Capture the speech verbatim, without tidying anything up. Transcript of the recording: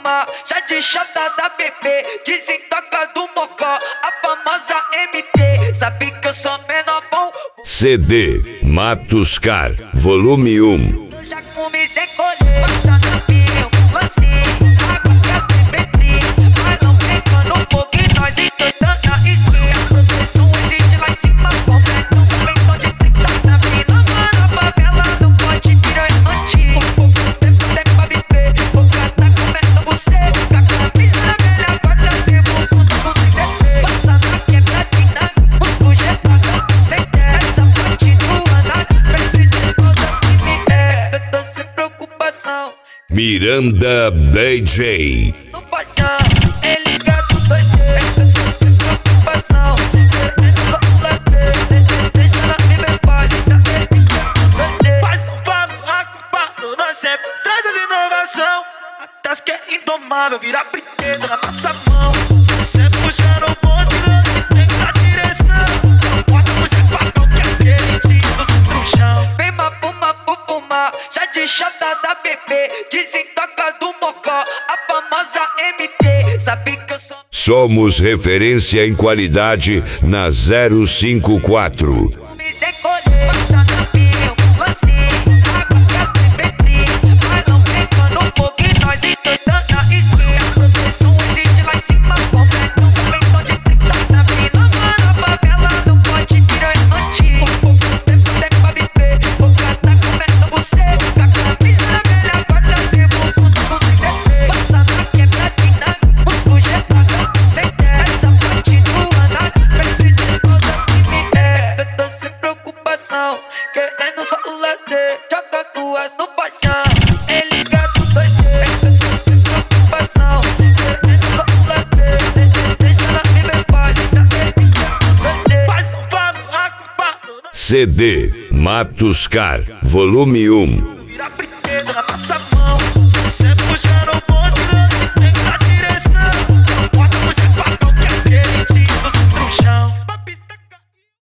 fuma, já de chata da bebê, desentoca do mocó, a famosa M T, sabe que eu sou menor bom. C D Matos Car, volume um. Eu já comi sem colher, passa na pio, lancei, água que as bebês, mas não pegando fogo e nós entortando a esquina. A proteção existe lá em cima, completo, só vem tom de trinta na vida, mano, a favela não pode virar antigo. Pouco tempo tem pra viver, poucas tá comendo você, com a camisa na velha porta, sem bumbum, só com trinta. Passa na quebradinha, musgo jetado, sem ter essa parte do andar, pense de toda que me é, eu tô sem preocupação. Miranda D J. No paixão, é ligado dois G, eu tô sem preocupação, querendo só um lazer, deixa ela me ver pode, já é ligado dois G. Faz um falo, acopado, nós sempre traz as inovação. A tasca é indomável, vira brinquedo na nossa mão. Sempre puxando o bonde, tem na direção. Não bota o cepatão que é aquele dia do centro-chão. Vem ma fuma, fu fuma, já de chata da bebê, desentoca do mocó, a famosa M T, sabe que eu sou. Somos referência em qualidade na zero cinco quatro. Me sem colher, passa na pio, lancei, água que as bebês, mas não pegando fogo e nós entortando a esquina. A proteção existe lá em cima, completo, só vem tom de trinta na vida, mano, a favela não pode virar antigo. Pouco tempo tem pra viver, poucas tá comendo você, com a camisa na velha porta, sem bumbum, só com trinta. Passa na quebradinha, musgo jetado, sem ter essa parte do andar, pense de toda que me é, eu tô sem preocupação, querendo só o lazer, joga duas no paixão, é ligado dois G, eu tô sem preocupação, querendo só o lazer, deixa ela me ver pode, já é ligado dois G. Faz um falo, acopado, C D Matos Car, volume um. vira brinquedo na nossa mão.